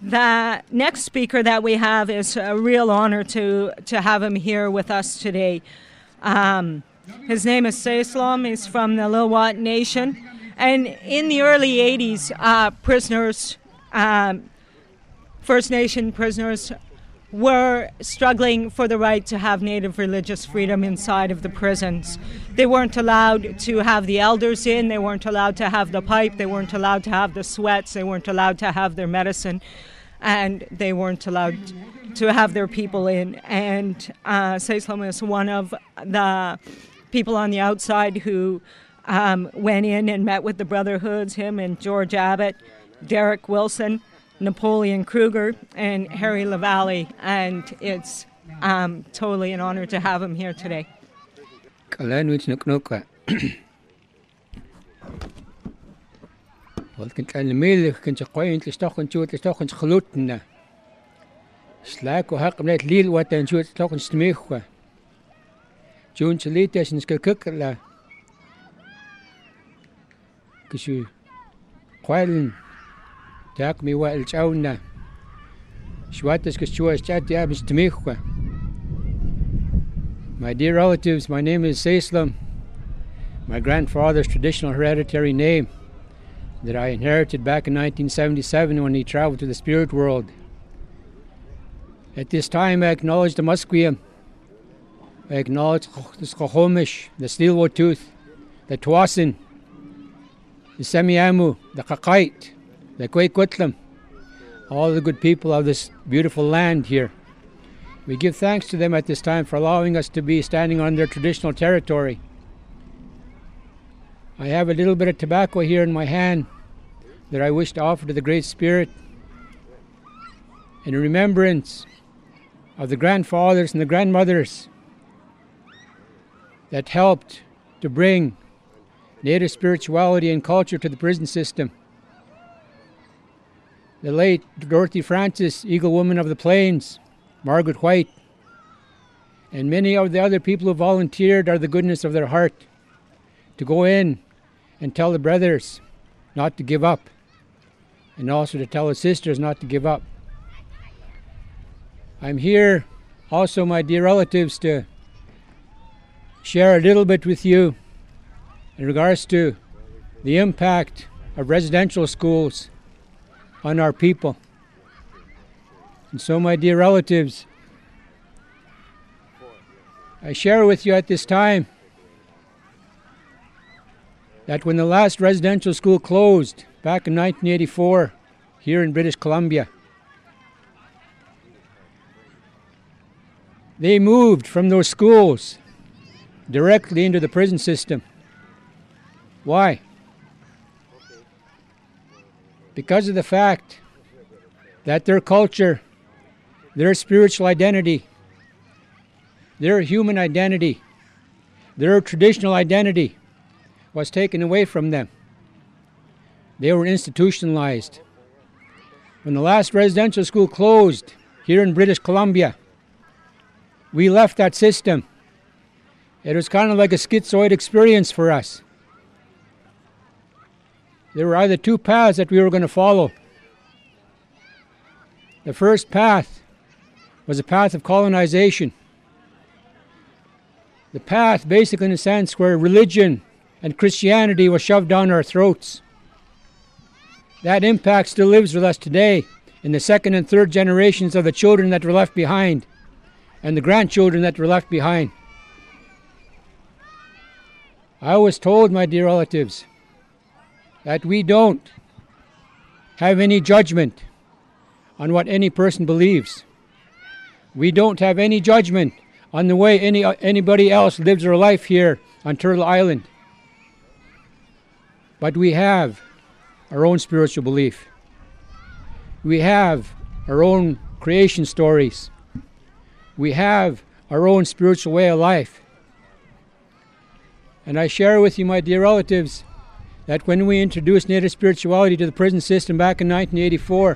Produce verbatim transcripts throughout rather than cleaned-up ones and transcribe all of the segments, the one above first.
The next speaker that we have is a real honor to, to have him here with us today. Um, his name is Saislom. He's from the Lil'wat Nation. And in the early eighties, uh, prisoners, um, First Nation prisoners, were struggling for the right to have Native religious freedom inside of the prisons. They weren't allowed to have the elders in, they weren't allowed to have the pipe, they weren't allowed to have the sweats, they weren't allowed to have their medicine, and they weren't allowed to have their people in. And uh, Saislom is one of the people on the outside who um, went in and met with the Brotherhoods, him and George Abbott, Derek Wilson, Napoleon Kruger, and Harry LaValle, and it's um, totally an honor to have him here today. Tak mi wa el chauna. Shwatas kashua chat ya mistmikhwa. My dear relatives, my name is Saislom. My grandfather's traditional hereditary name that I inherited back in nineteen seventy-seven when he traveled to the spirit world. At this time I acknowledge the Musqueam. I acknowledge the Skohomish, the Steelwood Tooth, the Twasin, the Semiamu, the Kakait, the Kwekutlam, all the good people of this beautiful land here. We give thanks to them at this time for allowing us to be standing on their traditional territory. I have a little bit of tobacco here in my hand that I wish to offer to the Great Spirit in remembrance of the grandfathers and the grandmothers that helped to bring Native spirituality and culture to the prison system. The late Dorothy Francis, Eagle Woman of the Plains, Margaret White, and many of the other people who volunteered out of the goodness of their heart to go in and tell the brothers not to give up, and also to tell the sisters not to give up. I'm here also, my dear relatives, to share a little bit with you in regards to the impact of residential schools on our people. And so, my dear relatives, I share with you at this time that when the last residential school closed back in nineteen eighty-four here in British Columbia, they moved from those schools directly into the prison system. Why? Because of the fact that their culture, their spiritual identity, their human identity, their traditional identity was taken away from them. They were institutionalized. When the last residential school closed here in British Columbia, we left that system. It was kind of like a schizoid experience for us. There were either two paths that we were going to follow. The first path was a path of colonization. The path, basically in a sense, where religion and Christianity was shoved down our throats. That impact still lives with us today in the second and third generations of the children that were left behind and the grandchildren that were left behind. I was told, my dear relatives, that we don't have any judgment on what any person believes. We don't have any judgment on the way any anybody else lives their life here on Turtle Island. But we have our own spiritual belief. We have our own creation stories. We have our own spiritual way of life. And I share with you, my dear relatives, that when we introduced Native spirituality to the prison system back in nineteen eighty-four,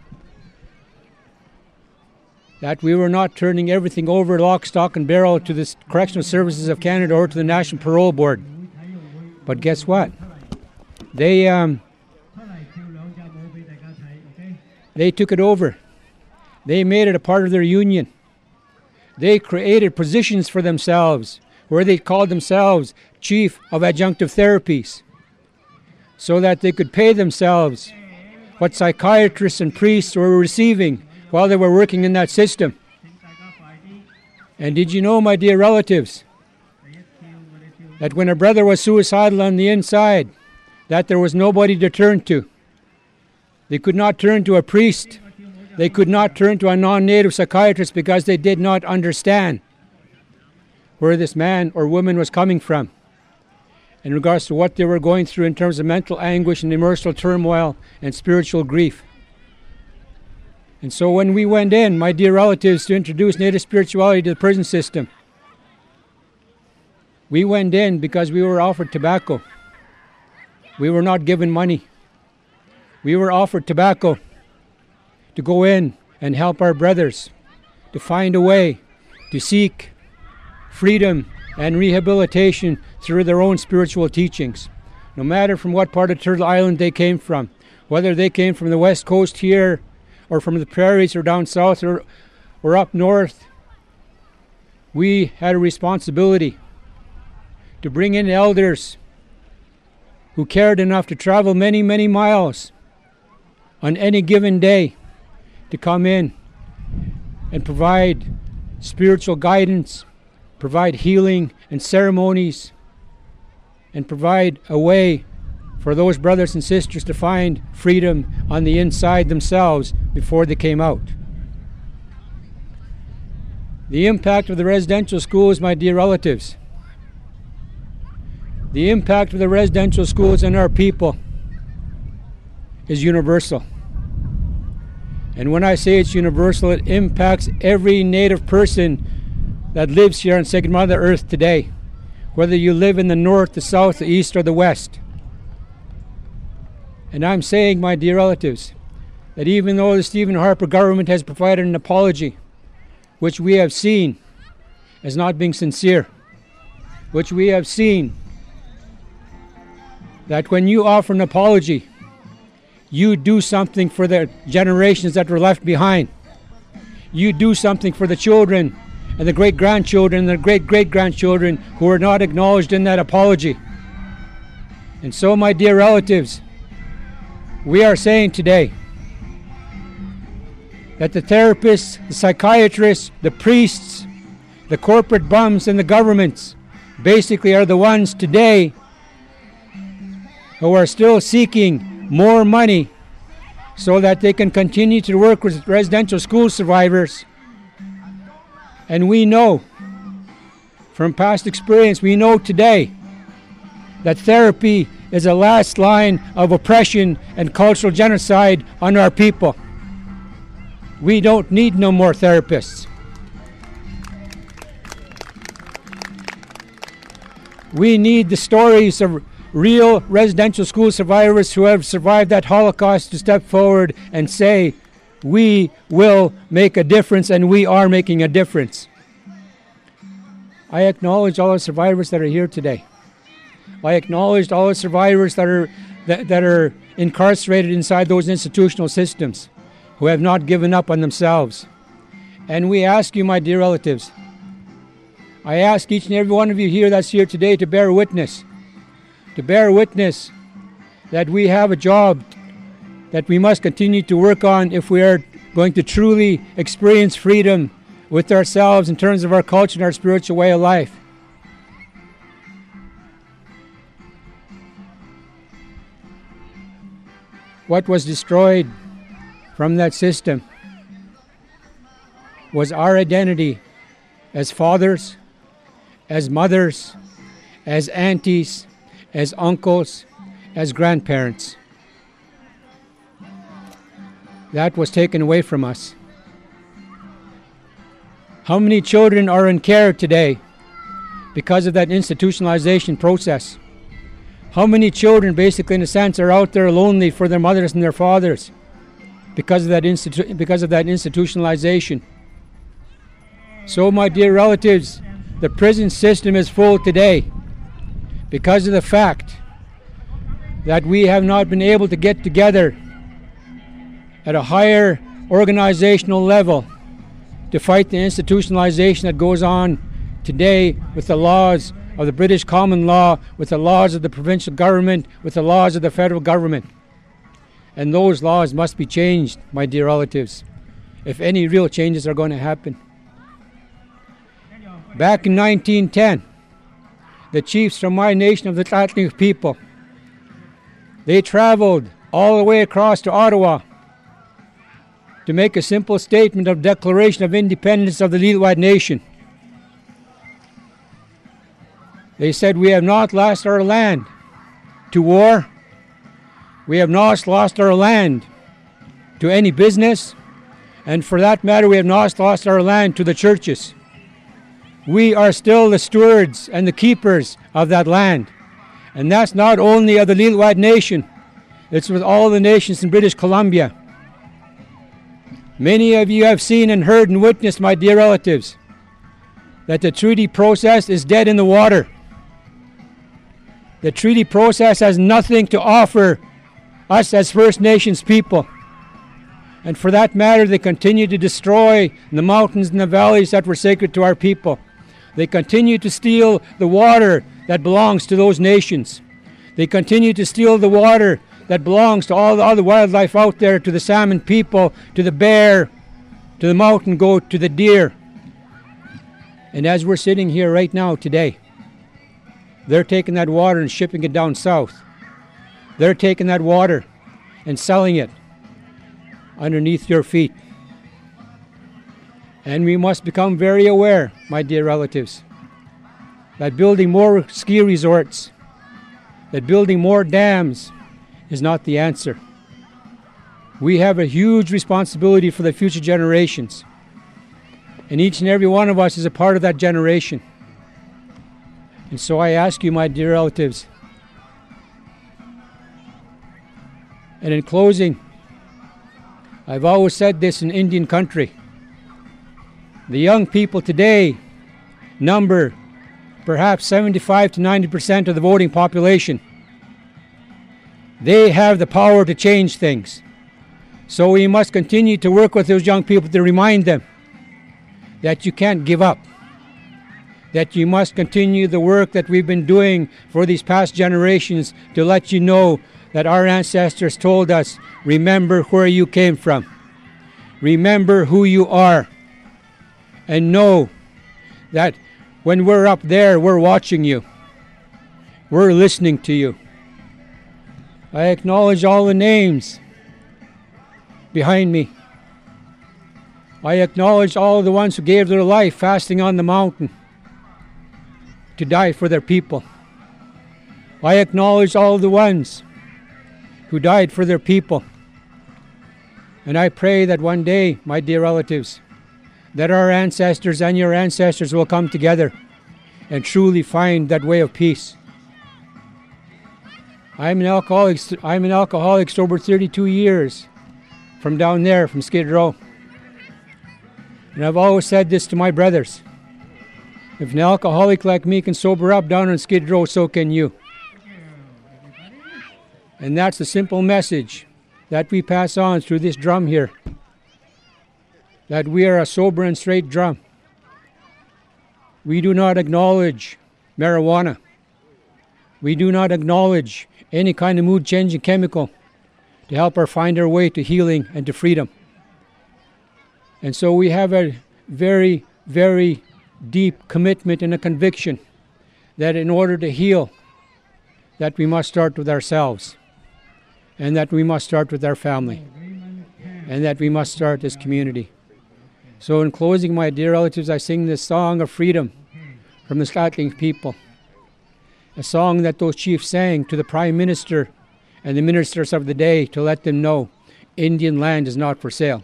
that we were not turning everything over lock, stock, and barrel to the Correctional Services of Canada or to the National Parole Board. But guess what? They um, They took it over. They made it a part of their union. They created positions for themselves where they called themselves Chief of Adjunctive Therapies, so that they could pay themselves what psychiatrists and priests were receiving while they were working in that system. And did you know, my dear relatives, that when a brother was suicidal on the inside, that there was nobody to turn to? They could not turn to a priest. They could not turn to a non-native psychiatrist because they did not understand where this man or woman was coming from in regards to what they were going through in terms of mental anguish and emotional turmoil and spiritual grief. And so when we went in, my dear relatives, to introduce Native spirituality to the prison system, we went in because we were offered tobacco. We were not given money. We were offered tobacco to go in and help our brothers to find a way to seek freedom and rehabilitation through their own spiritual teachings, no matter from what part of Turtle Island they came from, whether they came from the west coast here or from the prairies or down south or, or up north. We had a responsibility to bring in elders who cared enough to travel many, many miles on any given day to come in and provide spiritual guidance, provide healing and ceremonies, and provide a way for those brothers and sisters to find freedom on the inside themselves before they came out. The impact of the residential schools, my dear relatives, the impact of the residential schools on our people is universal. And when I say it's universal, it impacts every Native person that lives here on Sacred Mother Earth today, whether you live in the north, the south, the east, or the west. And I'm saying, my dear relatives, that even though the Stephen Harper government has provided an apology, which we have seen as not being sincere, which we have seen that when you offer an apology, you do something for the generations that were left behind. You do something for the children and the great-grandchildren and the great-great-grandchildren who are not acknowledged in that apology. And so, my dear relatives, we are saying today that the therapists, the psychiatrists, the priests, the corporate bums and the governments basically are the ones today who are still seeking more money so that they can continue to work with residential school survivors. And we know from past experience, we know today that therapy is a last line of oppression and cultural genocide on our people. We don't need no more therapists. We need the stories of real residential school survivors who have survived that Holocaust to step forward and say, we will make a difference, and we are making a difference. I acknowledge all the survivors that are here today. I acknowledge all the survivors that are that, that are incarcerated inside those institutional systems, who have not given up on themselves. And we ask you, my dear relatives, I ask each and every one of you here that's here today to bear witness, to bear witness that we have a job that we must continue to work on if we are going to truly experience freedom with ourselves in terms of our culture and our spiritual way of life. What was destroyed from that system was our identity as fathers, as mothers, as aunties, as uncles, as grandparents. That was taken away from us. How many children are in care today because of that institutionalization process? How many children, basically, in a sense, are out there lonely for their mothers and their fathers because of that institu- because of that institutionalization? So, my dear relatives, the prison system is full today because of the fact that we have not been able to get together at a higher organizational level to fight the institutionalization that goes on today with the laws of the British common law, with the laws of the provincial government, with the laws of the federal government. And those laws must be changed, my dear relatives, if any real changes are going to happen. Back in nineteen ten, the chiefs from my nation of the Tlatnik people, they traveled all the way across to Ottawa to make a simple statement of declaration of independence of the Lil'wat Nation. They said, we have not lost our land to war. We have not lost our land to any business. And for that matter, we have not lost our land to the churches. We are still the stewards and the keepers of that land. And that's not only of the Lil'wat Nation. It's with all the nations in British Columbia. Many of you have seen and heard and witnessed, my dear relatives, that the treaty process is dead in the water. The treaty process has nothing to offer us as First Nations people. And for that matter, they continue to destroy the mountains and the valleys that were sacred to our people. They continue to steal the water that belongs to those nations. They continue to steal the water that belongs to all the other wildlife out there, to the salmon people, to the bear, to the mountain goat, to the deer. And as we're sitting here right now today, they're taking that water and shipping it down south. They're taking that water and selling it underneath your feet. And we must become very aware, my dear relatives, that building more ski resorts, that building more dams is not the answer. We have a huge responsibility for the future generations. And each and every one of us is a part of that generation. And so I ask you, my dear relatives, and in closing, I've always said this in Indian country. The young people today number perhaps seventy-five to ninety percent of the voting population. They have the power to change things. So we must continue to work with those young people to remind them that you can't give up, that you must continue the work that we've been doing for these past generations to let you know that our ancestors told us, remember where you came from, remember who you are, and know that when we're up there, we're watching you, we're listening to you. I acknowledge all the names behind me. I acknowledge all the ones who gave their life fasting on the mountain to die for their people. I acknowledge all the ones who died for their people. And I pray that one day, my dear relatives, that our ancestors and your ancestors will come together and truly find that way of peace. I'm an alcoholic. I'm an alcoholic sober thirty-two years from down there, from Skid Row. And I've always said this to my brothers. If an alcoholic like me can sober up down on Skid Row, so can you. And that's the simple message that we pass on through this drum here. That we are a sober and straight drum. We do not acknowledge marijuana. We do not acknowledge any kind of mood-changing chemical to help us find our way to healing and to freedom. And so we have a very, very deep commitment and a conviction that in order to heal, that we must start with ourselves, and that we must start with our family, and that we must start as community. So in closing, my dear relatives, I sing this song of freedom from the Tlatnik people. A song that those chiefs sang to the Prime Minister and the ministers of the day to let them know Indian land is not for sale.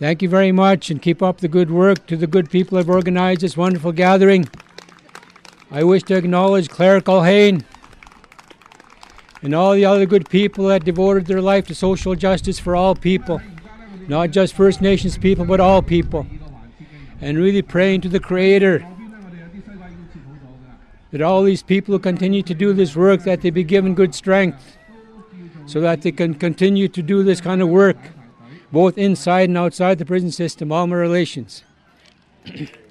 Thank you very much, and keep up the good work. To the good people who have organized this wonderful gathering, I wish to acknowledge Claire Culhane and all the other good people that devoted their life to social justice for all people, not just First Nations people, but all people, and really praying to the Creator that all these people who continue to do this work, that they be given good strength so that they can continue to do this kind of work both inside and outside the prison system. All my relations.